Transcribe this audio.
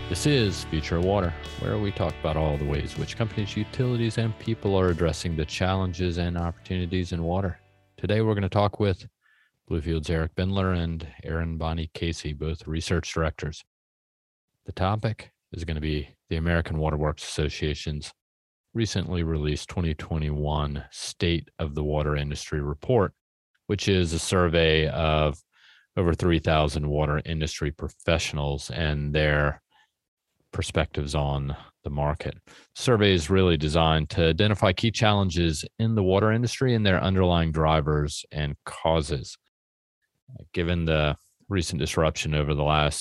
This is Future of Water, where we talk about all the ways which companies, utilities, and people are addressing the challenges and opportunities in water. Today, we're going to talk with Bluefield's Eric Bindler and Erin Bonnie Casey, both research directors. The topic is going to be the American Waterworks Association's recently released 2021 State of the Water Industry Report, which is a survey of over 3,000 water industry professionals and their perspectives on the market. Survey is really designed to identify key challenges in the water industry and their underlying drivers and causes. Given the recent disruption over the last